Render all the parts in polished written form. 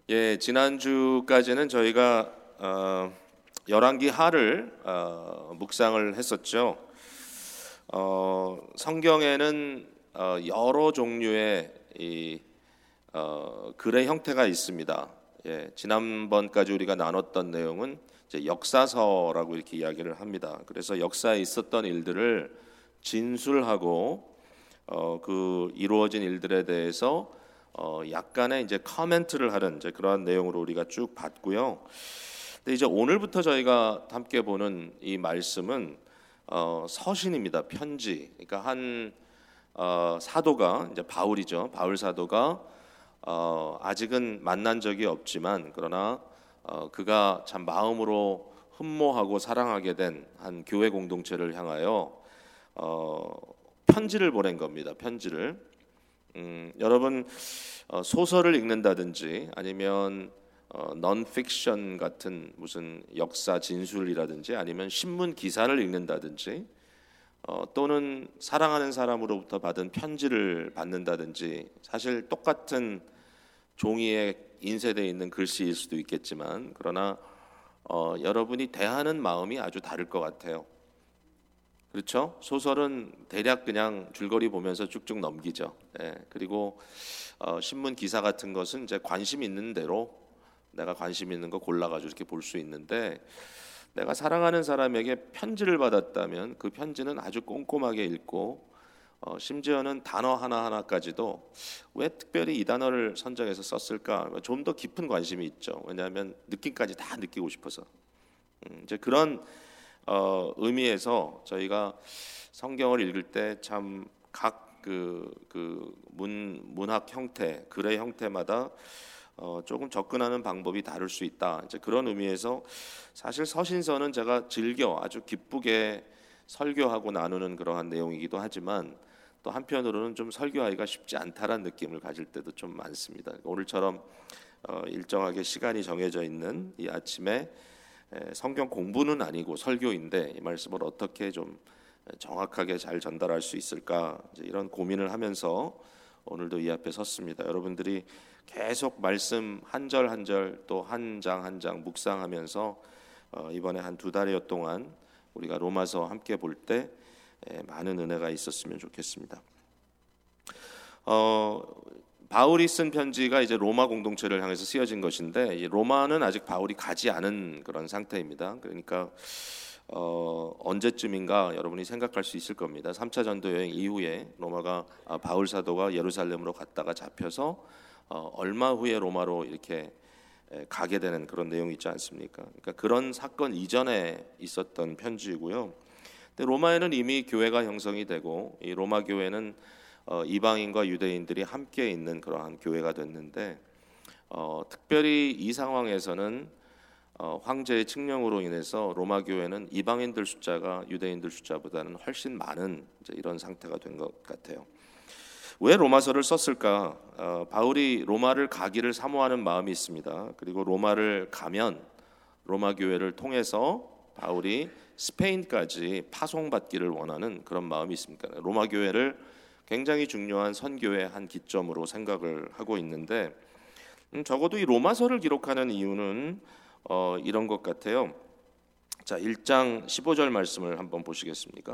예, 지난주까지는 저희가 열왕기 하를 묵상을 했었죠. 성경에는 여러 종류의 글의 형태가 있습니다. 예, 지난번까지 우리가 나눴던 내용은 이제 역사서라고 이렇게 이야기를 합니다. 그래서 역사에 있었던 일들을 진술하고 그 이루어진 일들에 대해서 약간의 이제 커멘트를 하는 이제 그러한 내용으로 우리가 쭉 봤고요. 근데 이제 오늘부터 저희가 함께 보는 이 말씀은 서신입니다. 편지. 그러니까 한 사도가 이제 바울이죠. 바울 사도가 아직은 만난 적이 없지만 그러나 그가 참 마음으로 흠모하고 사랑하게 된 한 교회 공동체를 향하여 편지를 보낸 겁니다. 편지를. 여러분 소설을 읽는다든지 아니면 넌픽션 같은 무슨 역사 진술이라든지 아니면 신문 기사를 읽는다든지 또는 사랑하는 사람으로부터 받은 편지를 받는다든지 사실 똑같은 종이에 인쇄되어 있는 글씨일 수도 있겠지만 그러나 여러분이 대하는 마음이 아주 다를 것 같아요. 그렇죠? 소설은 대략 그냥 줄거리 보면서 쭉쭉 넘기죠. 예, 그리고 신문 기사 같은 것은 이제 관심 있는 대로 내가 관심 있는 거 골라가지고 이렇게 볼 수 있는데 내가 사랑하는 사람에게 편지를 받았다면 그 편지는 아주 꼼꼼하게 읽고 심지어는 단어 하나하나까지도 왜 특별히 이 단어를 선정해서 썼을까 좀 더 깊은 관심이 있죠. 왜냐하면 느낌까지 다 느끼고 싶어서 이제 그런 의미에서 저희가 성경을 읽을 때 참 각 그 문학 형태, 글의 형태마다 조금 접근하는 방법이 다를 수 있다. 이제 그런 의미에서 사실 서신서는 제가 즐겨 아주 기쁘게 설교하고 나누는 그러한 내용이기도 하지만 또 한편으로는 좀 설교하기가 쉽지 않다라는 느낌을 가질 때도 좀 많습니다. 오늘처럼 일정하게 시간이 정해져 있는 이 아침에 성경 공부는 아니고 설교인데 이 말씀을 어떻게 좀 정확하게 잘 전달할 수 있을까 이제 이런 고민을 하면서 오늘도 이 앞에 섰습니다. 여러분들이 계속 말씀 한 절 한 절 또 한 장 한 장 묵상하면서 이번에 한 2달여 동안 우리가 로마서 함께 볼 때 많은 은혜가 있었으면 좋겠습니다. 바울이 쓴 편지가 이제 로마 공동체를 향해서 쓰여진 것인데 이 로마는 아직 바울이 가지 않은 그런 상태입니다. 그러니까 언제쯤인가 여러분이 생각할 수 있을 겁니다. 3차 전도 여행 이후에 로마가 바울 사도가 예루살렘으로 갔다가 잡혀서 얼마 후에 로마로 이렇게 가게 되는 그런 내용이 있지 않습니까? 그러니까 그런 사건 이전에 있었던 편지이고요. 근데 로마에는 이미 교회가 형성이 되고 이 로마 교회는 이방인과 유대인들이 함께 있는 그러한 교회가 됐는데 특별히 이 상황에서는 황제의 칙령으로 인해서 로마 교회는 이방인들 숫자가 유대인들 숫자보다는 훨씬 많은 이제 이런 상태가 된 것 같아요. 왜 로마서를 썼을까? 바울이 로마를 가기를 사모하는 마음이 있습니다. 그리고 로마를 가면 로마 교회를 통해서 바울이 스페인까지 파송받기를 원하는 그런 마음이 있습니다. 로마 교회를 굉장히 중요한 선교의 한 기점으로 생각을 하고 있는데 적어도 이 로마서를 기록하는 이유는 이런 것 같아요. 자, 1장 15절 말씀을 한번 보시겠습니까?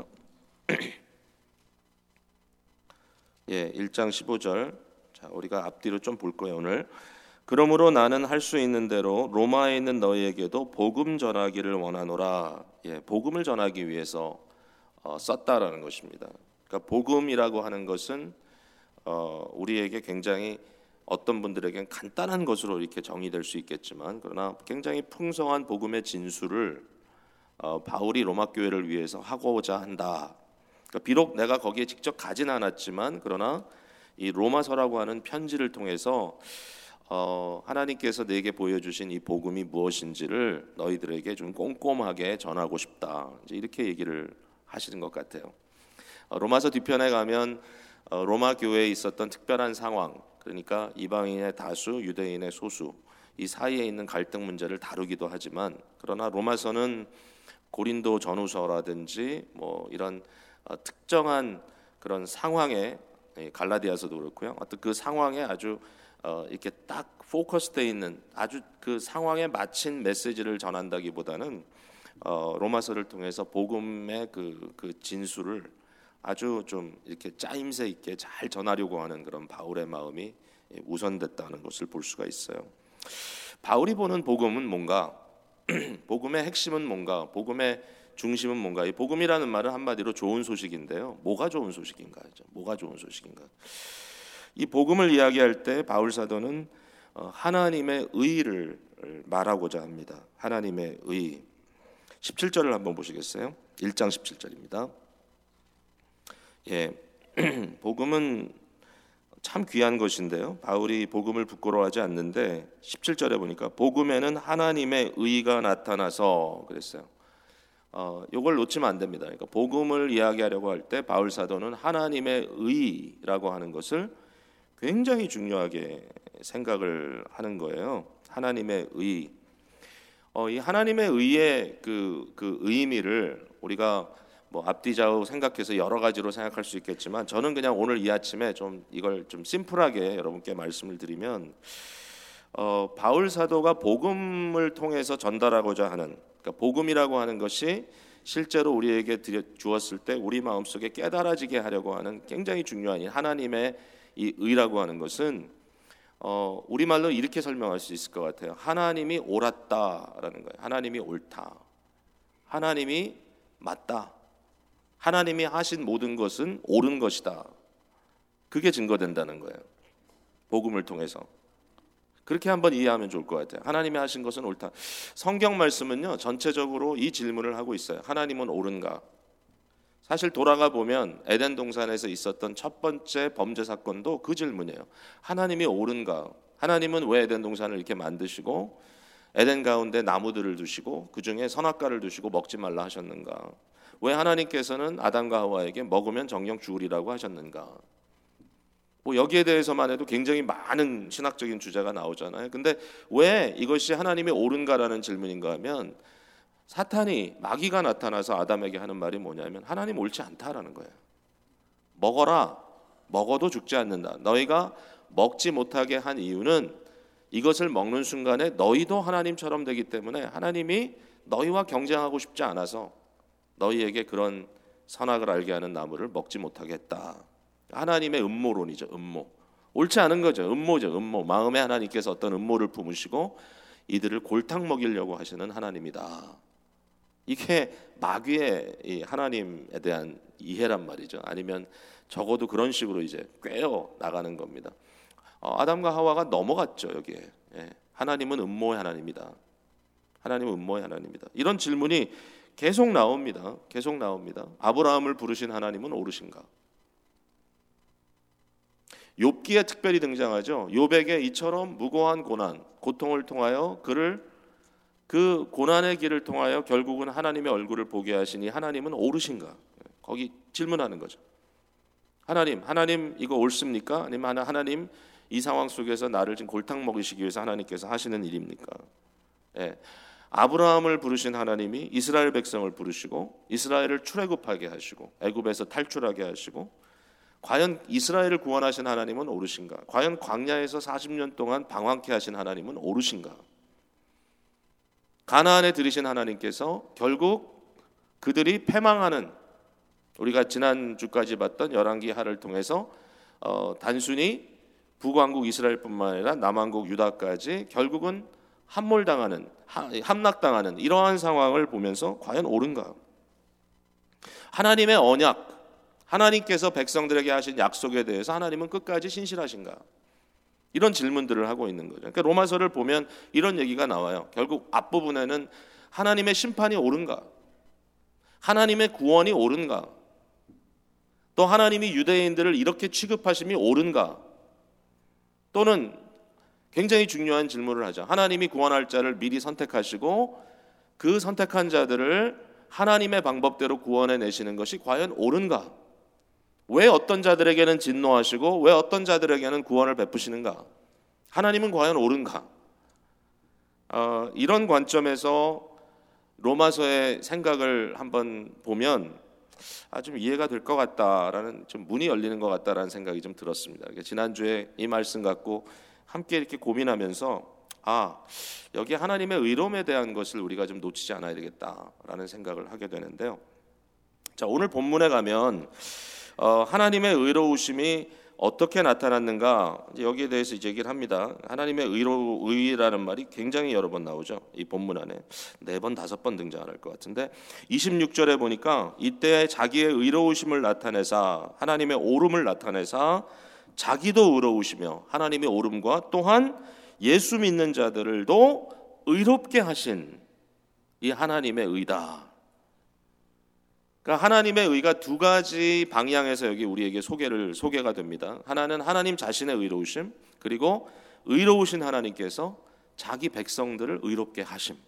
예, 1장 15절. 자, 우리가 앞뒤로 좀 볼 거예요, 오늘. 그러므로 나는 할 수 있는 대로 로마에 있는 너희에게도 복음 전하기를 원하노라. 예, 복음을 전하기 위해서 썼다라는 것입니다. 그러니까 복음이라고 하는 것은 우리에게 굉장히 어떤 분들에겐 간단한 것으로 이렇게 정의될 수 있겠지만 그러나 굉장히 풍성한 복음의 진술을 바울이 로마 교회를 위해서 하고자 한다. 그러니까 비록 내가 거기에 직접 가진 않았지만 그러나 이 로마서라고 하는 편지를 통해서 하나님께서 내게 보여주신 이 복음이 무엇인지를 너희들에게 좀 꼼꼼하게 전하고 싶다. 이제 이렇게 얘기를 하시는 것 같아요. 로마서 뒤편에 가면 로마 교회에 있었던 특별한 상황, 그러니까 이방인의 다수, 유대인의 소수, 이 사이에 있는 갈등 문제를 다루기도 하지만 그러나 로마서는 고린도 전후서라든지 뭐 이런 특정한 그런 상황에 갈라디아서도 그렇고요. 어떤 그 상황에 아주 이렇게 딱 포커스되어 있는 아주 그 상황에 맞춘 메시지를 전한다기보다는 로마서를 통해서 복음의 그 진수를 아주 좀 이렇게 짜임새 있게 잘 전하려고 하는 그런 바울의 마음이 우선됐다는 것을 볼 수가 있어요. 바울이 보는 복음은 뭔가? 복음의 핵심은 뭔가? 복음의 중심은 뭔가? 이 복음이라는 말은 한마디로 좋은 소식인데요. 뭐가 좋은 소식인가? 뭐가 좋은 소식인가? 이 복음을 이야기할 때 바울 사도는 하나님의 의를 말하고자 합니다. 하나님의 의. 17절을 한번 보시겠어요? 1장 17절입니다. 예, 복음은 참 귀한 것인데요. 바울이 복음을 부끄러워하지 않는데 17절에 보니까 복음에는 하나님의 의가 나타나서 그랬어요. 이걸 놓치면 안 됩니다. 그러니까 복음을 이야기하려고 할 때 바울 사도는 하나님의 의라고 하는 것을 굉장히 중요하게 생각을 하는 거예요. 하나님의 의. 이 하나님의 의의 그 의미를 우리가 뭐 앞뒤 좌우 생각해서 여러 가지로 생각할 수 있겠지만 저는 그냥 오늘 이 아침에 좀 이걸 좀 심플하게 여러분께 말씀을 드리면 바울 사도가 복음을 통해서 전달하고자 하는, 그러니까 복음이라고 하는 것이 실제로 우리에게 주었을 때 우리 마음속에 깨달아지게 하려고 하는 굉장히 중요한 하나님의 이 의라고 하는 것은 우리말로 이렇게 설명할 수 있을 것 같아요. 하나님이 옳았다라는 거예요. 하나님이 옳다. 하나님이 맞다. 하나님이 하신 모든 것은 옳은 것이다. 그게 증거된다는 거예요. 복음을 통해서. 그렇게 한번 이해하면 좋을 것 같아요. 하나님이 하신 것은 옳다. 성경 말씀은요, 전체적으로 이 질문을 하고 있어요. 하나님은 옳은가? 사실 돌아가 보면 에덴 동산에서 있었던 첫 번째 범죄 사건도 그 질문이에요. 하나님이 옳은가? 하나님은 왜 에덴 동산을 이렇게 만드시고 에덴 가운데 나무들을 두시고 그 중에 선악과를 두시고 먹지 말라 하셨는가? 왜 하나님께서는 아담과 하와에게 먹으면 정령 죽으리라고 하셨는가? 뭐 여기에 대해서만 해도 굉장히 많은 신학적인 주제가 나오잖아요. 근데 왜 이것이 하나님이 옳은가라는 질문인가 하면 사탄이, 마귀가 나타나서 아담에게 하는 말이 뭐냐면 하나님 옳지 않다라는 거예요. 먹어라. 먹어도 죽지 않는다. 너희가 먹지 못하게 한 이유는 이것을 먹는 순간에 너희도 하나님처럼 되기 때문에 하나님이 너희와 경쟁하고 싶지 않아서 너희에게 그런 선악을 알게 하는 나무를 먹지 못하게 했다. 하나님의 음모론이죠. 음모. 옳지 않은 거죠. 음모죠. 음모. 마음에 하나님께서 어떤 음모를 품으시고 이들을 골탕 먹이려고 하시는 하나님이다. 이게 마귀의 이 하나님에 대한 이해란 말이죠. 아니면 적어도 그런 식으로 이제 꿰어 나가는 겁니다. 아담과 하와가 넘어갔죠. 여기에. 하나님은 음모의 하나님이다. 하나님은 음모의 하나님이다. 이런 질문이 계속 나옵니다. 계속 나옵니다. 아브라함을 부르신 하나님은 옳으신가? 욥기에 특별히 등장하죠. 욥에게 이처럼 무고한 고난, 고통을 통하여 그를 그 고난의 길을 통하여 결국은 하나님의 얼굴을 보게 하시니 하나님은 옳으신가? 거기 질문하는 거죠. 하나님 이거 옳습니까? 아니면 하나님 이 상황 속에서 나를 지금 골탕 먹이시기 위해서 하나님께서 하시는 일입니까? 아브라함을 부르신 하나님이 이스라엘 백성을 부르시고 이스라엘을 출애굽하게 하시고 애굽에서 탈출하게 하시고 과연 이스라엘을 구원하신 하나님은 옳으신가? 과연 광야에서 40년 동안 방황케 하신 하나님은 옳으신가? 가나안에 들이신 하나님께서 결국 그들이 패망하는, 우리가 지난주까지 봤던 열왕기 하를 통해서 단순히 북왕국 이스라엘뿐만 아니라 남왕국 유다까지 결국은 함몰당하는, 함락당하는 이러한 상황을 보면서 과연 옳은가? 하나님의 언약, 하나님께서 백성들에게 하신 약속에 대해서 하나님은 끝까지 신실하신가? 이런 질문들을 하고 있는 거죠. 그러니까 로마서를 보면 이런 얘기가 나와요. 결국 앞부분에는 하나님의 심판이 옳은가? 하나님의 구원이 옳은가? 또 하나님이 유대인들을 이렇게 취급하심이 옳은가? 또는 굉장히 중요한 질문을 하죠. 하나님이 구원할 자를 미리 선택하시고 그 선택한 자들을 하나님의 방법대로 구원해 내시는 것이 과연 옳은가? 왜 어떤 자들에게는 진노하시고 왜 어떤 자들에게는 구원을 베푸시는가? 하나님은 과연 옳은가? 이런 관점에서 로마서의 생각을 한번 보면 좀 이해가 될 것 같다라는, 좀 문이 열리는 것 같다라는 생각이 좀 들었습니다. 지난주에 이 말씀 갖고 함께 이렇게 고민하면서 여기 하나님의 의로움에 대한 것을 우리가 좀 놓치지 않아야 되겠다라는 생각을 하게 되는데요. 자, 오늘 본문에 가면 하나님의 의로우심이 어떻게 나타났는가, 여기에 대해서 이제 얘기를 합니다. 하나님의 의라는 말이 굉장히 여러 번 나오죠. 이 본문 안에 4번, 5번 등장할 것 같은데 26절에 보니까 이때 자기의 의로우심을 나타내사, 하나님의 오름을 나타내사 자기도 의로우시며 하나님의 오름과 또한 예수 믿는 자들도 의롭게 하신 이 하나님의 의다. 그러니까 하나님의 의가 2가지 방향에서 여기 우리에게 소개가 됩니다. 하나는 하나님 자신의 의로우심, 그리고 의로우신 하나님께서 자기 백성들을 의롭게 하심.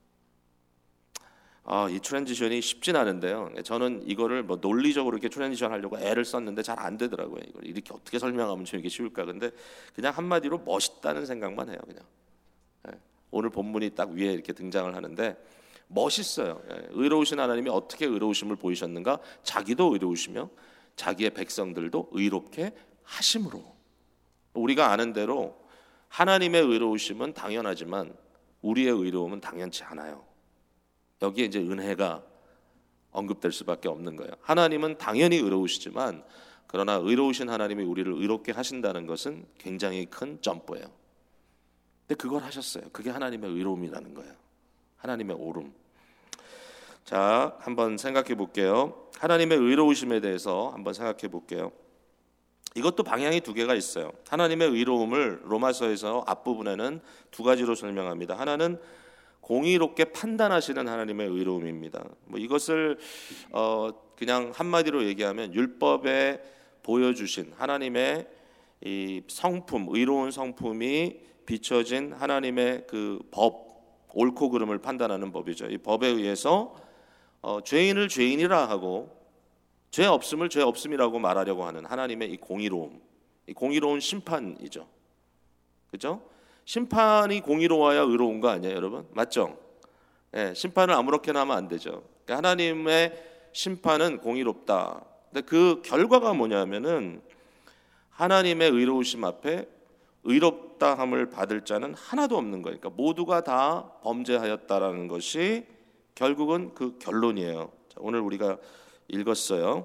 이 트랜지션이 쉽진 않은데요. 저는 이거를 논리적으로 이렇게 트랜지션 하려고 애를 썼는데 잘 안 되더라고요. 이걸 이렇게 어떻게 설명하면 좀 이게 쉬울까? 근데 그냥 한마디로 멋있다는 생각만 해요. 그냥 오늘 본문이 딱 위에 이렇게 등장을 하는데 멋있어요. 의로우신 하나님이 어떻게 의로우심을 보이셨는가? 자기도 의로우시며 자기의 백성들도 의롭게 하심으로. 우리가 아는 대로 하나님의 의로우심은 당연하지만 우리의 의로움은 당연치 않아요. 여기에 이제 은혜가 언급될 수밖에 없는 거예요. 하나님은 당연히 의로우시지만 그러나 의로우신 하나님이 우리를 의롭게 하신다는 것은 굉장히 큰 점프예요. 근데 그걸 하셨어요. 그게 하나님의 의로움이라는 거예요. 하나님의 오름. 자, 한번 생각해 볼게요. 하나님의 의로우심에 대해서 한번 생각해 볼게요. 이것도 방향이 2개가 있어요. 하나님의 의로움을 로마서에서 앞부분에는 2가지로 설명합니다. 하나는 공의롭게 판단하시는 하나님의 의로움입니다. 이것을 그냥 한마디로 얘기하면 율법에 보여주신 하나님의 이 성품, 의로운 성품이 비춰진 하나님의 그 법, 옳고 그름을 판단하는 법이죠. 이 법에 의해서 죄인을 죄인이라 하고 죄 없음을 죄 없음이라고 말하려고 하는 하나님의 이 공의로움, 이 공의로운 심판이죠. 그렇죠? 심판이 공의로워야 의로운 거 아니에요, 여러분? 맞죠? 심판을 아무렇게나 하면 안 되죠. 그러니까 하나님의 심판은 공의롭다. 근데 그 결과가 뭐냐면은 하나님의 의로우심 앞에 의롭다함을 받을 자는 하나도 없는 거예요. 그러니까 모두가 다 범죄하였다라는 것이 결국은 그 결론이에요. 자, 오늘 우리가 읽었어요.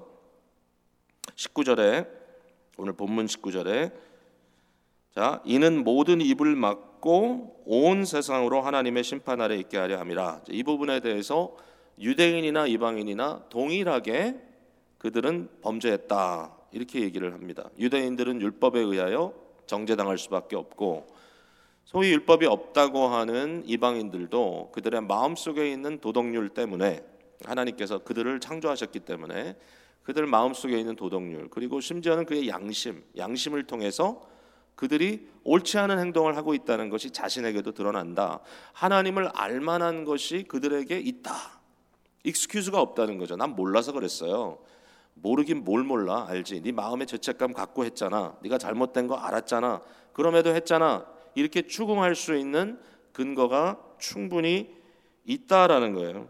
19절에, 오늘 본문 19절에, 자, 이는 모든 입을 막고 온 세상으로 하나님의 심판 아래 있게 하려 함이라. 이 부분에 대해서 유대인이나 이방인이나 동일하게 그들은 범죄했다, 이렇게 얘기를 합니다. 유대인들은 율법에 의하여 정죄당할 수밖에 없고, 소위 율법이 없다고 하는 이방인들도 그들의 마음속에 있는 도덕률 때문에, 하나님께서 그들을 창조하셨기 때문에 그들 마음속에 있는 도덕률, 그리고 심지어는 그의 양심을 통해서 그들이 옳지 않은 행동을 하고 있다는 것이 자신에게도 드러난다. 하나님을 알만한 것이 그들에게 있다. 익스큐즈가 없다는 거죠. 난 몰라서 그랬어요. 모르긴 뭘 몰라. 알지. 네 마음에 죄책감 갖고 했잖아. 네가 잘못된 거 알았잖아. 그럼에도 했잖아. 이렇게 추궁할 수 있는 근거가 충분히 있다라는 거예요.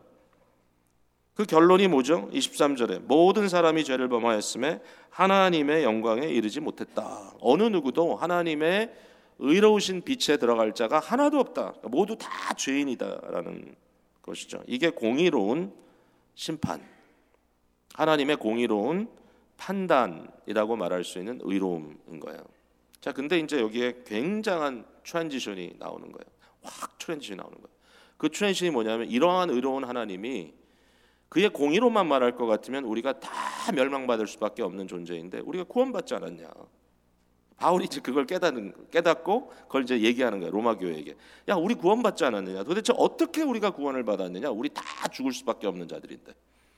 그 결론이 뭐죠? 23절에 모든 사람이 죄를 범하였음에 하나님의 영광에 이르지 못했다. 어느 누구도 하나님의 의로우신 빛에 들어갈 자가 하나도 없다. 모두 다 죄인이다라는 것이죠. 이게 공의로운 심판, 하나님의 공의로운 판단이라고 말할 수 있는 의로움인 거예요. 자, 근데 이제 여기에 굉장한 트랜지션이 나오는 거예요. 확 트랜지션이 나오는 거예요. 그 트랜지션이 뭐냐면 이러한 의로운 하나님이 그의 공의로만 말할 것 같으면 우리가 다 멸망받을 수밖에 없는 존재인데 우리가 구원받지 않았냐. 바울이 이제 그걸 깨닫고 그걸 이제 얘기하는 거예요. 로마 교회에게. 야, 우리 구원받지 않았느냐. 도대체 어떻게 우리가 구원을 받았느냐. 우리 다 죽을 수밖에 없는 자들인데.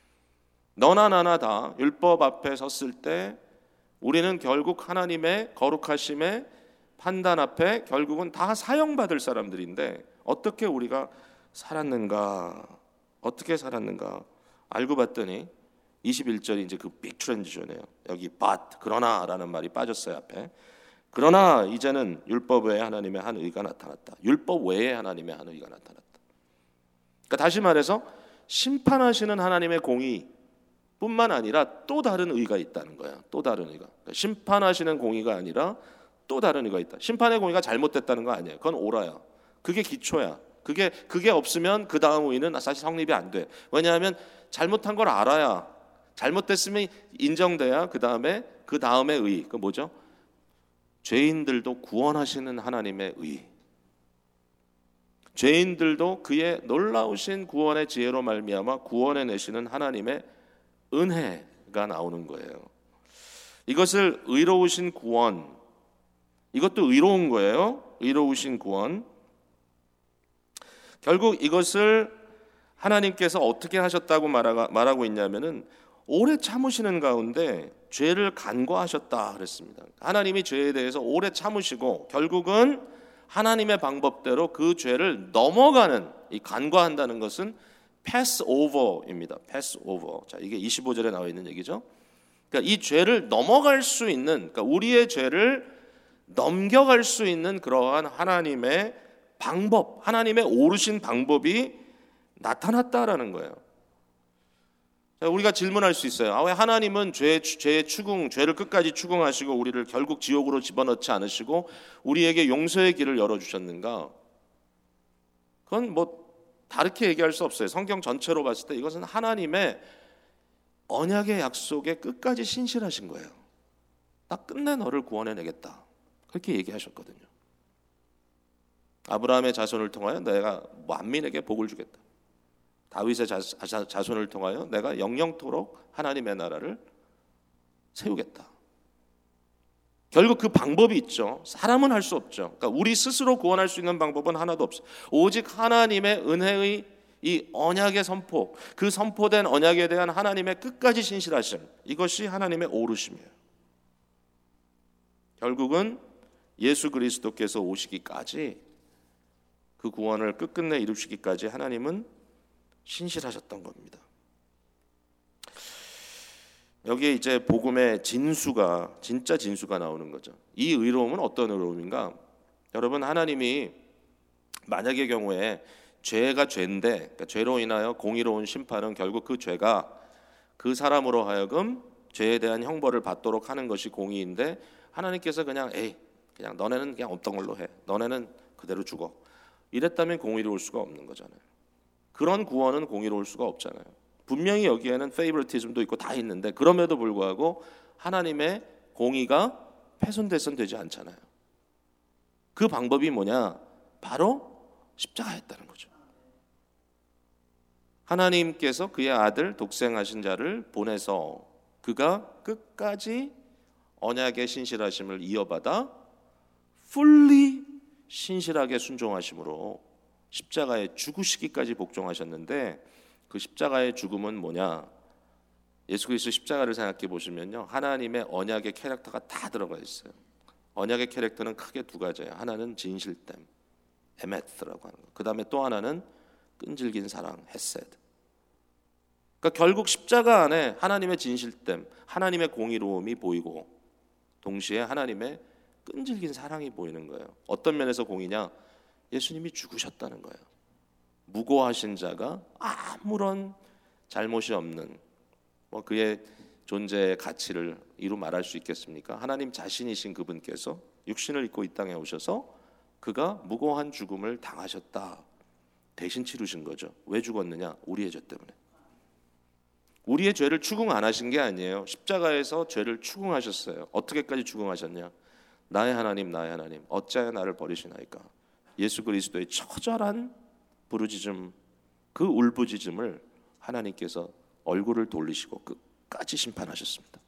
너나 나나 다 율법 앞에 섰을 때 우리는 결국 하나님의 거룩하심의 판단 앞에 결국은 다 사형받을 사람들인데 어떻게 우리가 살았는가. 어떻게 살았는가. 알고 봤더니 21절이 이제 그 빅 트랜지션이에요. 여기 but 그러나라는 말이 빠졌어요 앞에. 그러나 이제는 율법 외에 하나님의 한 의가 나타났다. 율법 외에 하나님의 한 의가 나타났다. 그러니까 다시 말해서 심판하시는 하나님의 공의뿐만 아니라 또 다른 의가 있다는 거야. 또 다른 의가. 그러니까 심판하시는 공의가 아니라 또 다른 이유가 있다. 심판의 공의가 잘못됐다는 거 아니에요. 그건 오라야. 그게 기초야. 그게 없으면 그 다음 의는 사실 성립이 안 돼. 왜냐하면 잘못한 걸 알아야, 잘못됐으면 인정돼야 그 다음의 의. 그 뭐죠? 죄인들도 구원하시는 하나님의 의. 죄인들도 그의 놀라우신 구원의 지혜로 말미암아 구원해 내시는 하나님의 은혜가 나오는 거예요. 이것을 의로우신 구원, 이것도 의로운 거예요. 의로우신 구원. 결국 이것을 하나님께서 어떻게 하셨다고 말하고 있냐면은 오래 참으시는 가운데 죄를 간과하셨다 그랬습니다. 하나님이 죄에 대해서 오래 참으시고 결국은 하나님의 방법대로 그 죄를 넘어가는, 이 간과한다는 것은 pass over입니다. pass over. 자, 이게 25절에 나와 있는 얘기죠. 그러니까 이 죄를 넘어갈 수 있는, 그러니까 우리의 죄를 넘겨갈 수 있는 그러한 하나님의 방법, 하나님의 오르신 방법이 나타났다라는 거예요. 우리가 질문할 수 있어요. 왜 하나님은 죄의 추궁, 죄를 끝까지 추궁하시고 우리를 결국 지옥으로 집어넣지 않으시고 우리에게 용서의 길을 열어주셨는가? 그건 뭐 다르게 얘기할 수 없어요. 성경 전체로 봤을 때 이것은 하나님의 언약의 약속에 끝까지 신실하신 거예요. 나 끝내 너를 구원해내겠다. 그렇게 얘기하셨거든요. 아브라함의 자손을 통하여 내가 만민에게 복을 주겠다. 다윗의 자손을 통하여 내가 영영토록 하나님의 나라를 세우겠다. 결국 그 방법이 있죠. 사람은 할 수 없죠. 그러니까 우리 스스로 구원할 수 있는 방법은 하나도 없어요. 오직 하나님의 은혜의 이 언약의 선포, 그 선포된 언약에 대한 하나님의 끝까지 신실하심, 이것이 하나님의 오르심이에요. 결국은 예수 그리스도께서 오시기까지, 그 구원을 끝끝내 이루시기까지 하나님은 신실하셨던 겁니다. 여기에 이제 복음의 진수가, 진짜 진수가 나오는 거죠. 이 의로움은 어떤 의로움인가? 여러분, 하나님이 만약의 경우에 죄가 죄인데, 그러니까 죄로 인하여 공의로운 심판은 결국 그 죄가 그 사람으로 하여금 죄에 대한 형벌을 받도록 하는 것이 공의인데, 하나님께서 그냥 그냥 너네는 그냥 없던 걸로 해, 너네는 그대로 죽어, 이랬다면 공의로울 수가 없는 거잖아요. 그런 구원은 공의로울 수가 없잖아요. 분명히 여기에는 페이버리티즘도 있고 다 있는데 그럼에도 불구하고 하나님의 공의가 훼손돼선 되지 않잖아요. 그 방법이 뭐냐? 바로 십자가였다는 거죠. 하나님께서 그의 아들 독생하신 자를 보내서 그가 끝까지 언약의 신실하심을 이어받아 fully 신실하게 순종하심으로 십자가에 죽으시기까지 복종하셨는데, 그 십자가의 죽음은 뭐냐? 예수 그리스도 십자가를 생각해 보시면요, 하나님의 언약의 캐릭터가 다 들어가 있어요. 언약의 캐릭터는 크게 두 가지예요. 하나는 진실됨, 에메트라고 하는 거. 그 다음에 또 하나는 끈질긴 사랑, 헤세드. 그러니까 결국 십자가 안에 하나님의 진실됨, 하나님의 공의로움이 보이고 동시에 하나님의 끈질긴 사랑이 보이는 거예요. 어떤 면에서 공의냐? 예수님이 죽으셨다는 거예요. 무고하신 자가 아무런 잘못이 없는, 그의 존재의 가치를 이루 말할 수 있겠습니까? 하나님 자신이신 그분께서 육신을 입고 이 땅에 오셔서 그가 무고한 죽음을 당하셨다. 대신 치르신 거죠. 왜 죽었느냐? 우리의 죄 때문에. 우리의 죄를 추궁 안 하신 게 아니에요. 십자가에서 죄를 추궁하셨어요. 어떻게까지 추궁하셨냐? 나의 하나님, 나의 하나님, 어찌하여 나를 버리시나이까? 예수 그리스도의 처절한 부르짖음, 그 울부짖음을 하나님께서 얼굴을 돌리시고 끝까지 심판하셨습니다.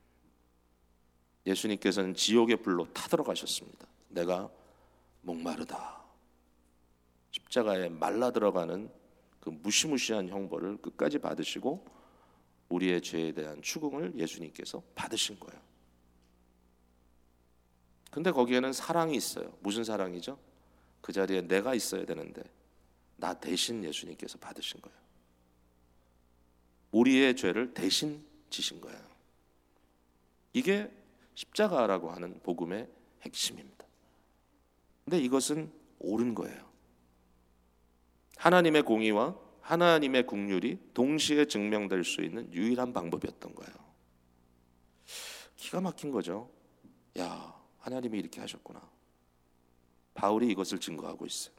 예수님께서는 지옥의 불로 타들어가셨습니다. 내가 목마르다. 십자가에 말라 들어가는 그 무시무시한 형벌을 끝까지 받으시고 우리의 죄에 대한 추궁을 예수님께서 받으신 거예요. 근데 거기에는 사랑이 있어요. 무슨 사랑이죠? 그 자리에 내가 있어야 되는데 나 대신 예수님께서 받으신 거예요. 우리의 죄를 대신 지신 거예요. 이게 십자가라고 하는 복음의 핵심입니다. 근데 이것은 옳은 거예요. 하나님의 공의와 하나님의 긍휼이 동시에 증명될 수 있는 유일한 방법이었던 거예요. 기가 막힌 거죠. 야, 하나님이 이렇게 하셨구나. 바울이 이것을 증거하고 있어요.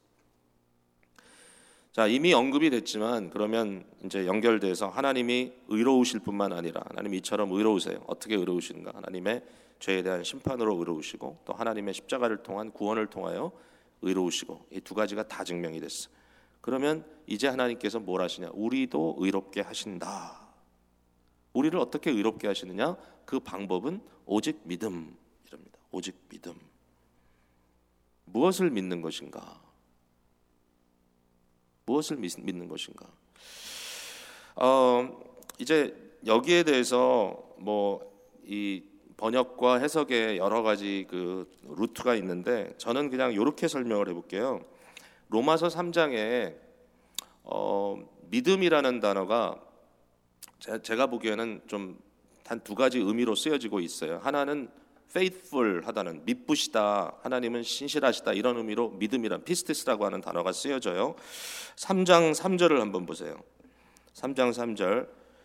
자, 이미 언급이 됐지만 그러면 이제 연결돼서 하나님이 의로우실 뿐만 아니라 하나님 이처럼 의로우세요. 어떻게 의로우신가? 하나님의 죄에 대한 심판으로 의로우시고 또 하나님의 십자가를 통한 구원을 통하여 의로우시고 이 두 가지가 다 증명이 됐어요. 그러면 이제 하나님께서 뭘 하시냐? 우리도 의롭게 하신다. 우리를 어떻게 의롭게 하시느냐? 그 방법은 오직 믿음이랍니다. 오직 믿음. 무엇을 믿는 것인가? 무엇을 믿는 것인가? 이제 여기에 대해서 뭐 이 번역과 해석의 여러 가지 그 루트가 있는데 저는 그냥 이렇게 설명을 해볼게요. 로마서 3장에 믿음이라는 단어가 제가 보기에는 좀 한 두 가지 의미로 쓰여지고 있어요. 하나는 faithful 하다는 믿부시다, 하나님은 신실하시다 이런 의미로 믿음이란 피스티스라고 하는 단어가 쓰여져요. 3장 3절을 한번 보세요. 3장 3절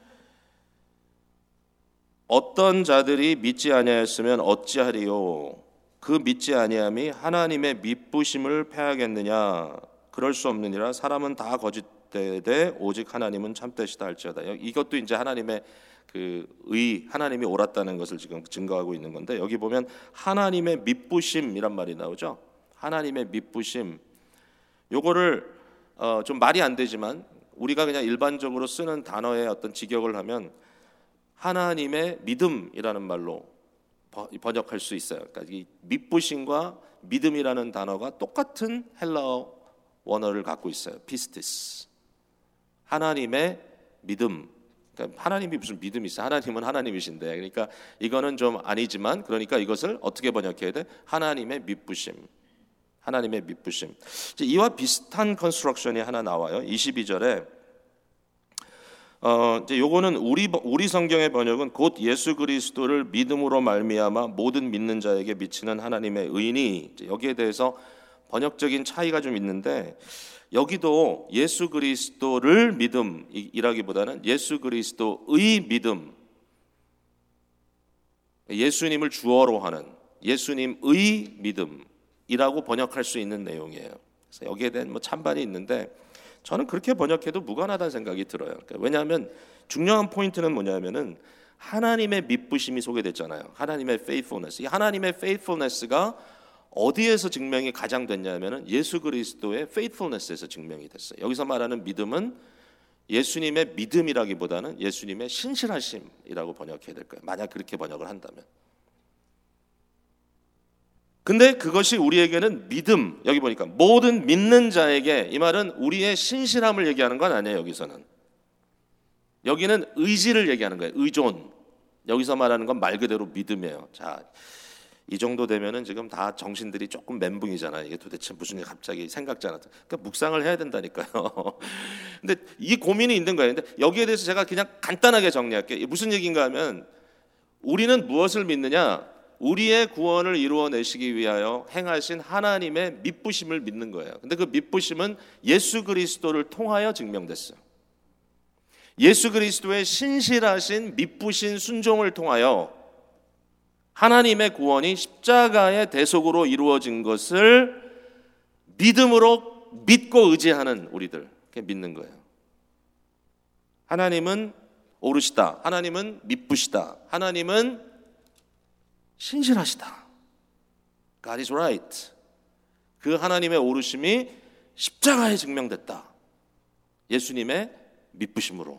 어떤 자들이 믿지 아니하였으면 어찌하리요? 그 믿지 아니함이 하나님의 믿부심을 패하겠느냐? 그럴 수 없느니라. 사람은 다 거짓되되 오직 하나님은 참되시다 할지어다. 이것도 이제 하나님의 그 하나님이 옳았다는 것을 지금 증거하고 있는 건데 여기 보면 하나님의 믿부심이란 말이 나오죠. 하나님의 믿부심. 요거를 좀 말이 안 되지만 우리가 그냥 일반적으로 쓰는 단어의 어떤 직역을 하면 하나님의 믿음이라는 말로 번역할 수 있어요. 그러니까 이 믿부심과 믿음이라는 단어가 똑같은 헬라어 원어를 갖고 있어요. 피스티스. 하나님의 믿음. 그러니까 하나님이 무슨 믿음이 있어? 하나님은 하나님이신데. 그러니까 이거는 좀 아니지만 그러니까 이것을 어떻게 번역해야 돼? 하나님의 믿부심. 하나님의 믿부심. 이와 비슷한 컨스트럭션이 하나 나와요. 22절에 이제 요거는 우리 성경의 번역은 곧 예수 그리스도를 믿음으로 말미암아 모든 믿는 자에게 미치는 하나님의 의니. 여기에 대해서 번역적인 차이가 좀 있는데 여기도 예수 그리스도를 믿음이라기보다는 예수 그리스도의 믿음, 예수님을 주어로 하는 예수님의 믿음이라고 번역할 수 있는 내용이에요. 그래서 여기에 대한 뭐 찬반이 있는데 저는 그렇게 번역해도 무관하다는 생각이 들어요. 그러니까 왜냐하면 중요한 포인트는 뭐냐면은 하나님의 믿부심이 소개됐잖아요. 하나님의 faithfulness. 이 하나님의 faithfulness가 어디에서 증명이 가장 됐냐면은 예수 그리스도의 faithfulness에서 증명이 됐어요. 여기서 말하는 믿음은 예수님의 믿음이라기보다는 예수님의 신실하심이라고 번역해야 될 거예요. 만약 그렇게 번역을 한다면. 근데 그것이 우리에게는 믿음, 여기 보니까 모든 믿는 자에게, 이 말은 우리의 신실함을 얘기하는 건 아니에요. 여기는 의지를 얘기하는 거예요. 의존. 여기서 말하는 건 말 그대로 믿음이에요. 자, 이 정도 되면은 지금 다 정신들이 조금 멘붕이잖아요. 이게 도대체 무슨 일 갑자기 생각지 않았다. 그러니까 묵상을 해야 된다니까요. 근데 이 고민이 있는 거예요. 근데 여기에 대해서 제가 그냥 간단하게 정리할게요. 무슨 얘기인가 하면 우리는 무엇을 믿느냐? 우리의 구원을 이루어내시기 위하여 행하신 하나님의 믿부심을 믿는 거예요. 근데 그 믿부심은 예수 그리스도를 통하여 증명됐어요. 예수 그리스도의 신실하신 믿부신 순종을 통하여 하나님의 구원이 십자가의 대속으로 이루어진 것을 믿음으로 믿고 의지하는 우리들, 믿는 거예요. 하나님은 옳으시다. 하나님은 믿부시다. 하나님은 신실하시다. God is right. 그 하나님의 옳으심이 십자가에 증명됐다. 예수님의 믿부심으로.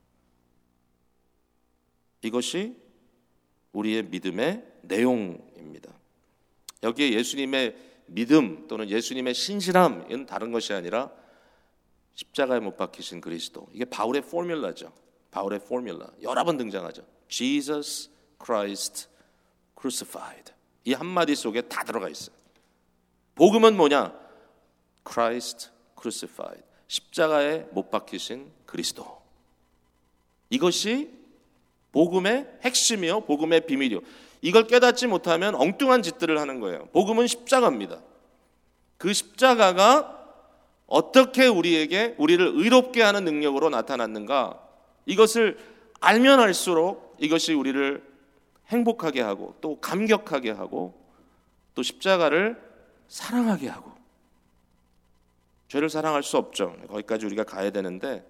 이것이 우리의 믿음의 내용입니다. 여기에 예수님의 믿음 또는 예수님의 신실함은 다른 것이 아니라 십자가에 못 박히신 그리스도. 이게 바울의 포뮬라죠. 바울의 포뮬라. 여러 번 등장하죠. Jesus Christ crucified. 이 한마디 속에 다 들어가 있어요. 복음은 뭐냐? Christ crucified. 십자가에 못 박히신 그리스도. 이것이 복음의 핵심이요, 복음의 비밀이요. 이걸 깨닫지 못하면 엉뚱한 짓들을 하는 거예요. 복음은 십자가입니다. 그 십자가가 어떻게 우리를 의롭게 하는 능력으로 나타났는가, 이것을 알면 알수록 이것이 우리를 행복하게 하고 또 감격하게 하고 또 십자가를 사랑하게 하고, 죄를 사랑할 수 없죠. 거기까지 우리가 가야 되는데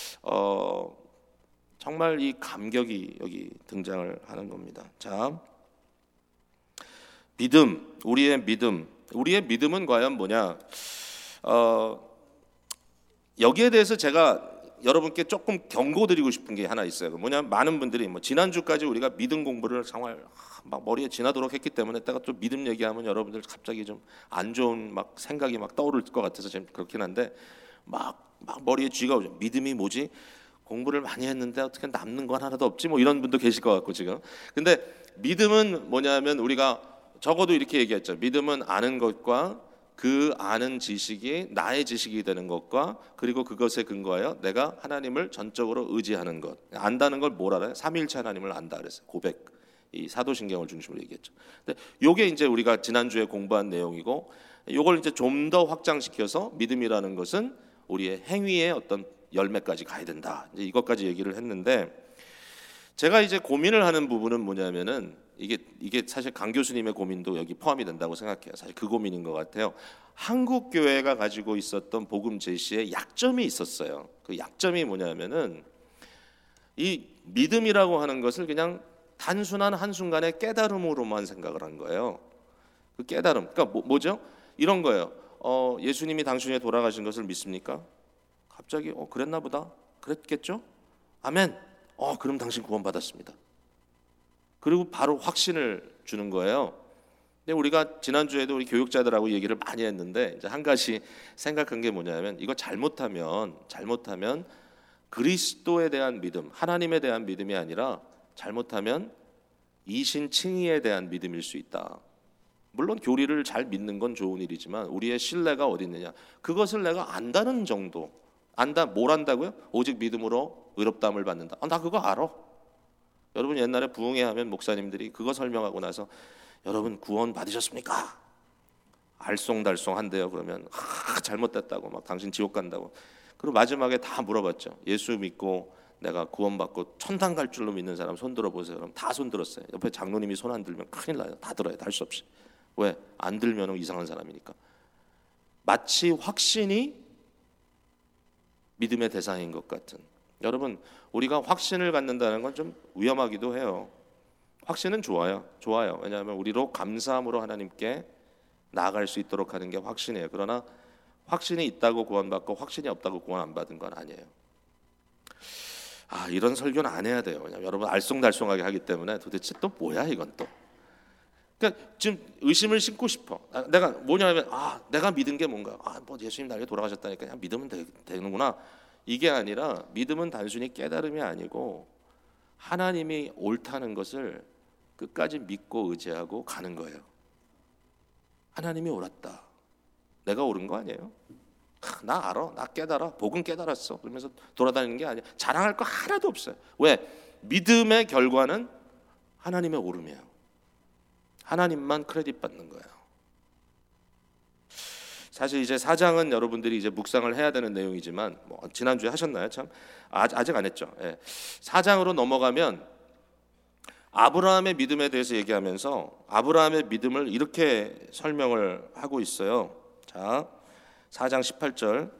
정말 이 감격이 여기 등장을 하는 겁니다. 자, 믿음, 우리의 믿음은 과연 뭐냐? 여기에 대해서 제가 여러분께 조금 경고드리고 싶은 게 하나 있어요. 뭐냐, 많은 분들이 지난주까지 우리가 믿음 공부를 정말 막 머리에 지나도록 했기 때문에 내가 또 믿음 얘기하면 여러분들 갑자기 좀 안 좋은 막 생각이 막 떠오를 것 같아서 좀 그렇긴 한데 막 머리에 쥐가 오죠. 믿음이 뭐지? 공부를 많이 했는데 어떻게 남는 건 하나도 없지? 뭐 이런 분도 계실 것 같고 지금. 근데 믿음은 뭐냐면 우리가 적어도 이렇게 얘기했죠. 믿음은 아는 것과 그 아는 지식이 나의 지식이 되는 것과 그리고 그것에 근거하여 내가 하나님을 전적으로 의지하는 것. 안다는 걸 뭘 알아요? 삼위일체 하나님을 안다 그랬어요. 고백. 이 사도신경을 중심으로 얘기했죠. 근데 요게 이제 우리가 지난주에 공부한 내용이고, 요걸 이제 좀 더 확장시켜서 믿음이라는 것은 우리의 행위의 어떤 열매까지 가야 된다. 이제 이것까지 얘기를 했는데, 제가 이제 고민을 하는 부분은 뭐냐면은 이게 사실 강 교수님의 고민도 여기 포함이 된다고 생각해요. 사실 그 고민인 것 같아요. 한국 교회가 가지고 있었던 복음 제시에 약점이 있었어요. 그 약점이 뭐냐면은 이 믿음이라고 하는 것을 그냥 단순한 한순간의 깨달음으로만 생각을 한 거예요. 그 깨달음, 그러니까 뭐죠? 이런 거예요. 예수님이 당신이 돌아가신 것을 믿습니까? 갑자기 그랬나 보다. 그랬겠죠? 아멘. 그럼 당신 구원받았습니다. 그리고 바로 확신을 주는 거예요. 근데 우리가 지난주에도 우리 교육자들하고 얘기를 많이 했는데 이제 한 가지 생각한 게 뭐냐면 이거 잘못하면 그리스도에 대한 믿음, 하나님에 대한 믿음이 아니라 잘못하면 이신칭의에 대한 믿음일 수 있다. 물론 교리를 잘 믿는 건 좋은 일이지만 우리의 신뢰가 어디 있느냐? 그것을 내가 안다는 정도. 뭘 안다고요? 오직 믿음으로 의롭다함을 받는다. 나 그거 알아. 여러분 옛날에 부흥회 하면 목사님들이 그거 설명하고 나서 여러분 구원 받으셨습니까? 알쏭달쏭 한대요. 그러면 잘못됐다고 막 당신 지옥 간다고. 그리고 마지막에 다 물어봤죠. 예수 믿고 내가 구원받고 천당 갈 줄로 믿는 사람 손 들어보세요. 그럼 다 손 들었어요. 옆에 장로님이 손 안 들면 큰일 나요. 다 들어요. 할 수 없이. 왜? 안 들면 이상한 사람이니까. 마치 확신이 믿음의 대상인 것 같은. 여러분 우리가 확신을 갖는다는 건 좀 위험하기도 해요. 확신은 좋아요. 왜냐하면 우리로 감사함으로 하나님께 나아갈 수 있도록 하는 게 확신이에요. 그러나 확신이 있다고 구원받고 확신이 없다고 구원 안 받은 건 아니에요. 이런 설교는 안 해야 돼요. 왜냐하면 여러분 알쏭달쏭하게 하기 때문에 도대체 또 뭐야 이건 또. 그러니까 지금 의심을 심고 싶어. 내가 뭐냐면 내가 믿은 게 뭔가. 뭐 예수님 나에게 돌아가셨다니까 그냥 믿으면 되는구나. 이게 아니라 믿음은 단순히 깨달음이 아니고 하나님이 옳다는 것을 끝까지 믿고 의지하고 가는 거예요. 하나님이 옳았다. 내가 옳은 거 아니에요? 나 알아. 나 깨달아. 복은 깨달았어. 그러면서 돌아다니는 게 아니야. 자랑할 거 하나도 없어요. 왜? 믿음의 결과는 하나님의 옳음이에요. 하나님만 크레딧 받는 거예요. 사실 이제 4장은 여러분들이 이제 묵상을 해야 되는 내용이지만 지난주에 하셨나요? 참 아직 안 했죠. 4장으로 넘어가면 아브라함의 믿음에 대해서 얘기하면서 아브라함의 믿음을 이렇게 설명을 하고 있어요. 자, 4장 18절.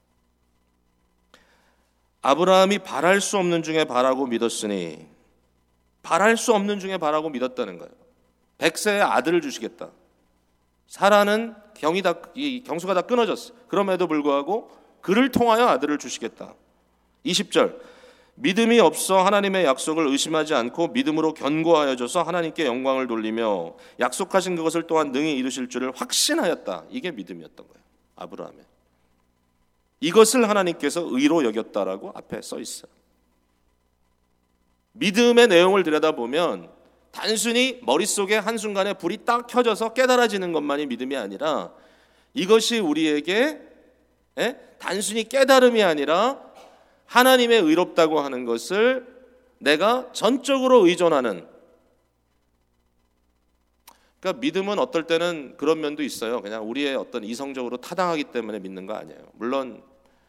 아브라함이 바랄 수 없는 중에 바라고 믿었으니, 바랄 수 없는 중에 바라고 믿었다는 거예요. 100세의 아들을 주시겠다. 사라는 경수가 다 끊어졌어. 그럼에도 불구하고 그를 통하여 아들을 주시겠다. 20절. 믿음이 없어 하나님의 약속을 의심하지 않고 믿음으로 견고하여져서 하나님께 영광을 돌리며 약속하신 그것을 또한 능히 이루실 줄을 확신하였다. 이게 믿음이었던 거예요. 아브라함의. 이것을 하나님께서 의로 여겼다라고 앞에 써 있어요. 믿음의 내용을 들여다보면 단순히 머릿속에 한순간에 불이 딱 켜져서 깨달아지는 것만이 믿음이 아니라 이것이 우리에게 단순히 깨달음이 아니라 하나님의 의롭다고 하는 것을 내가 전적으로 의존하는. 그러니까 믿음은 어떨 때는 그런 면도 있어요. 그냥 우리의 어떤 이성적으로 타당하기 때문에 믿는 거 아니에요. 물론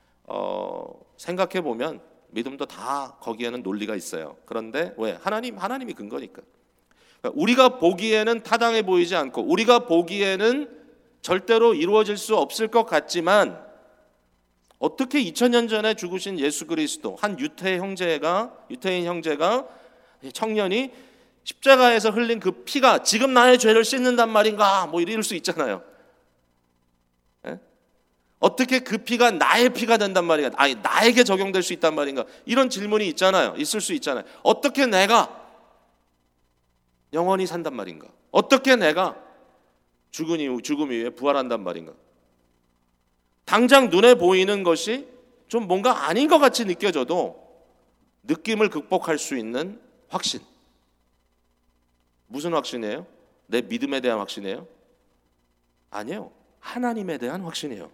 생각해 보면 믿음도 다 거기에는 논리가 있어요. 그런데 왜? 하나님이 근거니까. 그러니까 우리가 보기에는 타당해 보이지 않고 우리가 보기에는 절대로 이루어질 수 없을 것 같지만 어떻게 2000년 전에 죽으신 예수 그리스도 한 유태인 형제가 청년이 십자가에서 흘린 그 피가 지금 나의 죄를 씻는단 말인가 뭐 이럴 수 있잖아요. 예? 어떻게 그 피가 나의 피가 된단 말인가, 아니 나에게 적용될 수 있단 말인가, 이런 질문이 있을 수 있잖아요. 어떻게 내가 영원히 산단 말인가, 어떻게 내가 죽음 이후에 부활한단 말인가. 당장 눈에 보이는 것이 좀 뭔가 아닌 것 같이 느껴져도 느낌을 극복할 수 있는 확신. 무슨 확신이에요? 내 믿음에 대한 확신이에요? 아니에요. 하나님에 대한 확신이에요.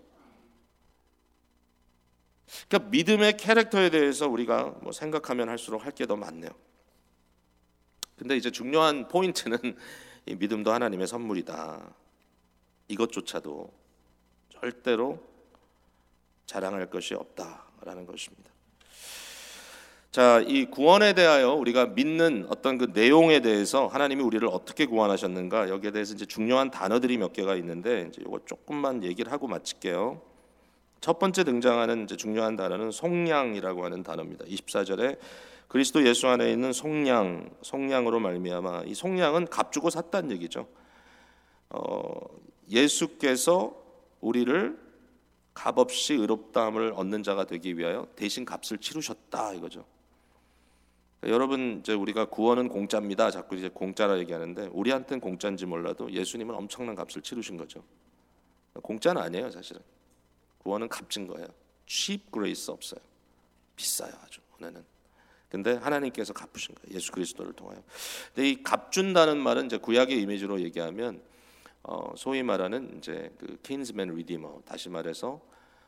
그러니까 믿음의 캐릭터에 대해서 우리가 뭐 생각하면 할수록 할 게 더 많네요. 근데 이제 중요한 포인트는 이 믿음도 하나님의 선물이다. 이것조차도 절대로 자랑할 것이 없다라는 것입니다. 자, 이 구원에 대하여 우리가 믿는 어떤 그 내용에 대해서 하나님이 우리를 어떻게 구원하셨는가, 여기에 대해서 이제 중요한 단어들이 몇 개가 있는데 이제 이거 조금만 얘기를 하고 마칠게요. 첫 번째 등장하는 이제 중요한 단어는 속량이라고 하는 단어입니다. 24절에 그리스도 예수 안에 있는 속량으로 말미암아, 이 속량은 값 주고 샀다는 얘기죠. 예수께서 우리를 값없이 의롭다함을 얻는 자가 되기 위하여 대신 값을 치르셨다 이거죠. 여러분, 이제 우리가 구원은 공짜입니다. 자꾸 이제 공짜라 얘기하는데 우리한테는 공짜인지 몰라도 예수님은 엄청난 값을 치르신 거죠. 공짜는 아니에요, 사실은. 구원은 값진 거예요. cheap grace 없어요. 비싸요, 아주 은혜는. 근데 하나님께서 갚으신 거예요, 예수 그리스도를 통하여. 근데 이 값준다는 말은 이제 구약의 이미지로 얘기하면 소위 말하는 이제 그 kinsman redeemer, 다시 말해서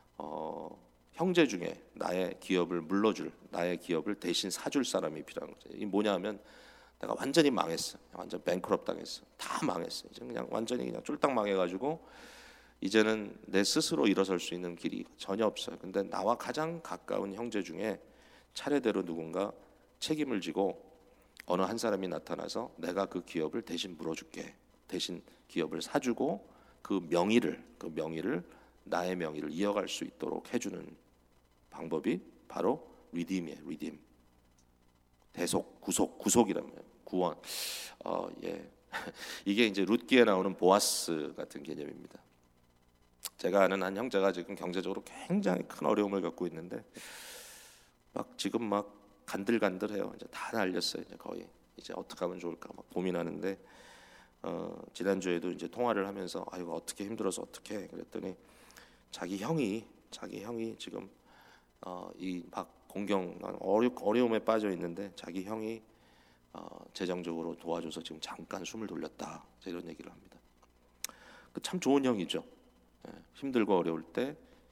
형제 중에 나의 기업을 물러줄, 나의 기업을 대신 사줄 사람이 필요한 거죠. 이 뭐냐면 내가 완전히 망했어, 완전 뱅크럽 당했어, 다 망했어. 이제 그냥 완전히 그냥 쫄딱 망해가지고 이제는 내 스스로 일어설 수 있는 길이 전혀 없어요. 근데 나와 가장 가까운 형제 중에 차례대로 누군가 책임을 지고 어느 한 사람이 나타나서 내가 그 기업을 대신 물어줄게, 대신 기업을 사주고 그 명의를 나의 명의를 이어갈 수 있도록 해주는 방법이 바로 리딤이에요. 리딤. 대속, 구속이라면 구원. 예. 이게 이제 룻기에 나오는 보아스 같은 개념입니다. 제가 아는 한 형제가 지금 경제적으로 굉장히 큰 어려움을 겪고 있는데 지금 막 간들간들해요. 이제 다 날렸어요. 이제 거의 이제 어떻게 하면 좋을까 막 고민하는데 지난주에도 이제 통화를 하면서 이거 어떻게 힘들어서 어떻게 그랬더니 자기 형이 지금 이 막 공경 어려움에 빠져 있는데 자기 형이 재정적으로 도와줘서 지금 잠깐 숨을 돌렸다, 이런 얘기를 합니다. 참 좋은 형이죠. 힘들고 어려울 때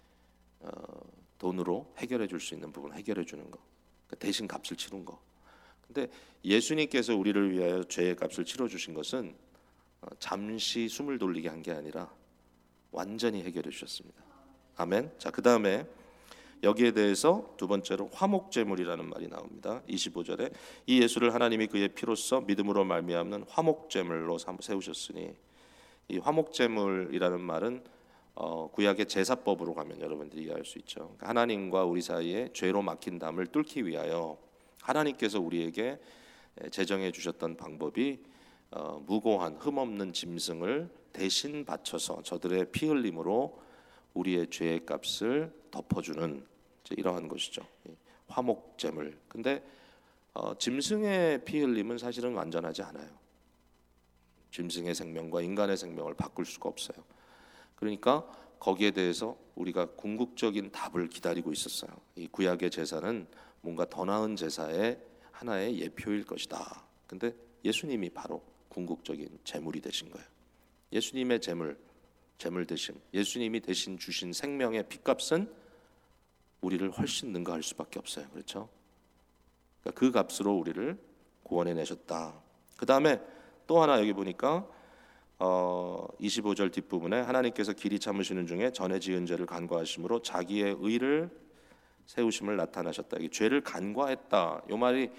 돈으로 해결해 줄 수 있는 부분 해결해 주는 거, 대신 값을 치른 거. 근데 예수님께서 우리를 위하여 죄의 값을 치러 주신 것은 잠시 숨을 돌리게 한 게 아니라 완전히 해결해 주셨습니다. 아멘. 자, 그다음에 여기에 대해서 두 번째로 화목제물이라는 말이 나옵니다. 25절에 이 예수를 하나님이 그의 피로써 믿음으로 말미암는 화목제물로 세우셨으니, 이 화목제물이라는 말은 구약의 제사법으로 가면 여러분들이 이해할 수 있죠. 그러니까 하나님과 우리 사이에 죄로 막힌 담을 뚫기 위하여 하나님께서 우리에게 제정해 주셨던 방법이 무고한 흠없는 짐승을 대신 바쳐서 저들의 피 흘림으로 우리의 죄의 값을 덮어주는 이러한 것이죠. 화목제물. 근데 짐승의 피 흘림은 사실은 완전하지 않아요. 짐승의 생명과 인간의 생명을 바꿀 수가 없어요. 그러니까 거기에 대해서 우리가 궁극적인 답을 기다리고 있었어요. 이 구약의 제사는 뭔가 더 나은 제사의 하나의 예표일 것이다. 근데 예수님이 바로 궁극적인 제물이 되신 거예요. 예수님의 제물 대신, 예수님이 대신 주신 생명의 핏값은 우리를 훨씬 능가할 수밖에 없어요. 그렇죠? 그러니까 그 값으로 우리를 구원해 내셨다. 그 다음에 또 하나 여기 보니까 25절 뒷부분에 하나님께서 길이 참으시는 중에 전에 지은 죄를 간과하심으로 자기의 의를 세우심을 나타나셨다. 이 죄를 간과했다. 이 말이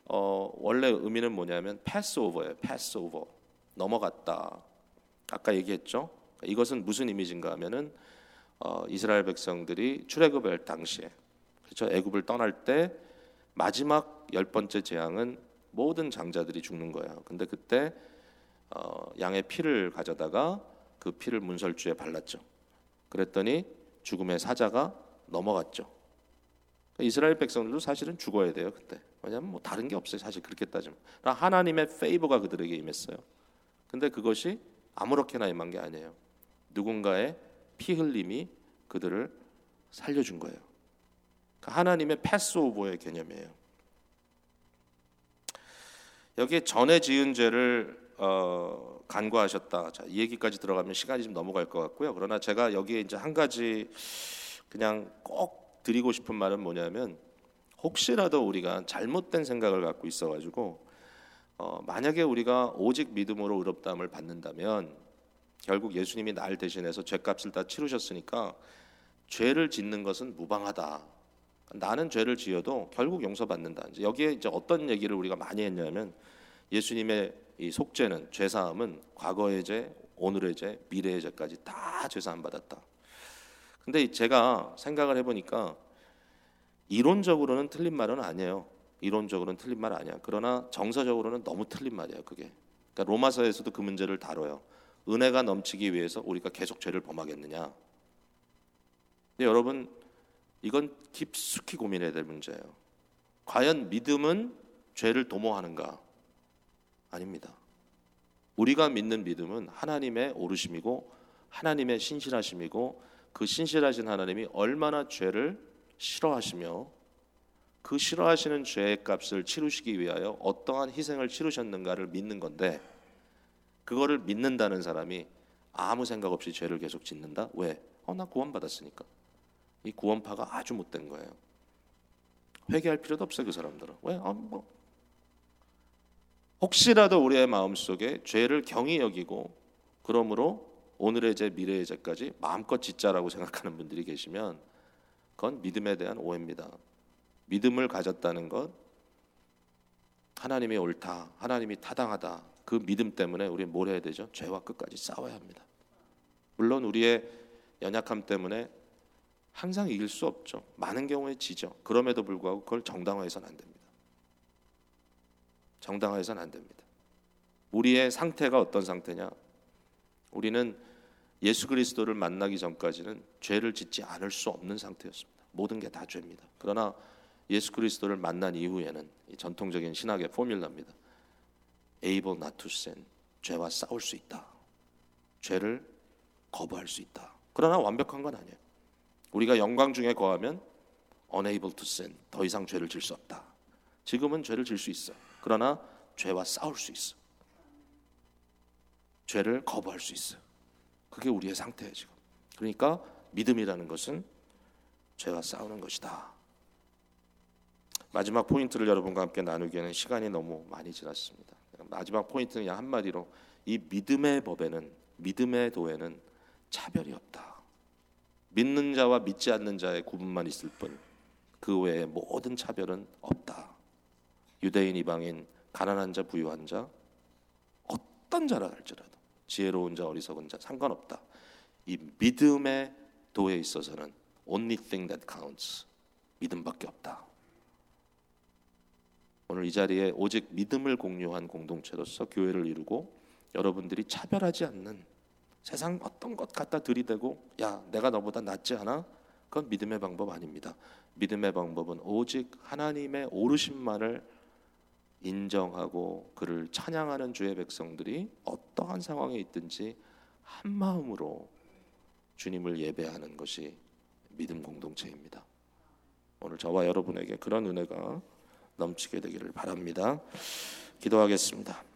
원래 의미는 뭐냐면 패스오버예요. 패스오버. 넘어갔다. 아까 얘기했죠. 이것은 무슨 이미지인가 하면은 이스라엘 백성들이 출애굽할 당시에, 그렇죠, 애굽을 떠날 때 마지막 10번째 재앙은 모든 장자들이 죽는 거예요. 근데 그때 양의 피를 가져다가 그 피를 문설주에 발랐죠. 그랬더니 죽음의 사자가 넘어갔죠. 이스라엘 백성들도 사실은 죽어야 돼요 그때. 왜냐하면 뭐 다른 게 없어요 사실 그렇게 따지면. 하나님의 페이버가 그들에게 임했어요. 근데 그것이 아무렇게나 임한 게 아니에요. 누군가의 피 흘림이 그들을 살려준 거예요. 하나님의 패스오버의 개념이에요. 여기에 전에 지은 죄를 간과하셨다. 자, 이 얘기까지 들어가면 시간이 좀 넘어갈 것 같고요. 그러나 제가 여기에 이제 한 가지 그냥 꼭 드리고 싶은 말은 뭐냐면, 혹시라도 우리가 잘못된 생각을 갖고 있어가지고 만약에 우리가 오직 믿음으로 의롭다함을 받는다면 결국 예수님이 날 대신해서 죄값을 다 치르셨으니까 죄를 짓는 것은 무방하다. 나는 죄를 지어도 결국 용서받는다. 이제 여기에 이제 어떤 얘기를 우리가 많이 했냐면, 예수님의 이 속죄는, 죄사함은 과거의 죄, 오늘의 죄, 미래의 죄까지 다 죄사함 받았다. 근데 제가 생각을 해보니까 이론적으로는 틀린 말은 아니에요. 이론적으로는 틀린 말 아니야. 그러나 정서적으로는 너무 틀린 말이에요. 그게. 그러니까 로마서에서도 그 문제를 다뤄요. 은혜가 넘치기 위해서 우리가 계속 죄를 범하겠느냐. 근데 여러분, 이건 깊숙이 고민해야 될 문제예요. 과연 믿음은 죄를 도모하는가? 아닙니다. 우리가 믿는 믿음은 하나님의 오르심이고 하나님의 신실하심이고, 그 신실하신 하나님이 얼마나 죄를 싫어하시며 그 싫어하시는 죄의 값을 치르시기 위하여 어떠한 희생을 치르셨는가를 믿는 건데, 그거를 믿는다는 사람이 아무 생각 없이 죄를 계속 짓는다? 왜? 나 구원받았으니까. 이 구원파가 아주 못된 거예요. 회개할 필요도 없어요 그 사람들은. 왜? 혹시라도 우리의 마음속에 죄를 경히 여기고 그러므로 오늘의 죄, 미래의 죄까지 마음껏 짓자라고 생각하는 분들이 계시면 그건 믿음에 대한 오해입니다. 믿음을 가졌다는 것, 하나님이 옳다, 하나님이 타당하다, 그 믿음 때문에 우리는 뭘 해야 되죠? 죄와 끝까지 싸워야 합니다. 물론 우리의 연약함 때문에 항상 이길 수 없죠. 많은 경우에 지죠. 그럼에도 불구하고 그걸 정당화해서는 안 됩니다. 정당화해서는 안 됩니다. 우리의 상태가 어떤 상태냐? 우리는 예수 그리스도를 만나기 전까지는 죄를 짓지 않을 수 없는 상태였습니다. 모든 게 다 죄입니다. 그러나 예수 그리스도를 만난 이후에는 이 전통적인 신학의 포뮬러입니다. Able not to sin, 죄와 싸울 수 있다. 죄를 거부할 수 있다. 그러나 완벽한 건 아니에요. 우리가 영광 중에 거하면 unable to sin, 더 이상 죄를 질 수 없다. 지금은 죄를 질 수 있어. 그러나 죄와 싸울 수 있어. 죄를 거부할 수 있어. 그게 우리의 상태예요 지금. 그러니까 믿음이라는 것은 죄와 싸우는 것이다. 마지막 포인트를 여러분과 함께 나누기에는 시간이 너무 많이 지났습니다. 마지막 포인트는 그냥 한마디로, 이 믿음의 법에는, 믿음의 도에는 차별이 없다. 믿는 자와 믿지 않는 자의 구분만 있을 뿐 그 외에 모든 차별은 없다. 유대인, 이방인, 가난한 자, 부유한 자, 어떤 자라 할지라도, 지혜로운 자, 어리석은 자 상관없다. 이 믿음의 도에 있어서는 only thing that counts, 믿음밖에 없다. 오늘 이 자리에 오직 믿음을 공유한 공동체로서 교회를 이루고 여러분들이 차별하지 않는, 세상 어떤 것 갖다 들이대고 야 내가 너보다 낫지 않아? 그건 믿음의 방법 아닙니다. 믿음의 방법은 오직 하나님의 오르심만을 인정하고 그를 찬양하는 주의 백성들이 어떠한 상황에 있든지 한 마음으로 주님을 예배하는 것이 믿음 공동체입니다. 오늘 저와 여러분에게 그런 은혜가 넘치게 되기를 바랍니다. 기도하겠습니다.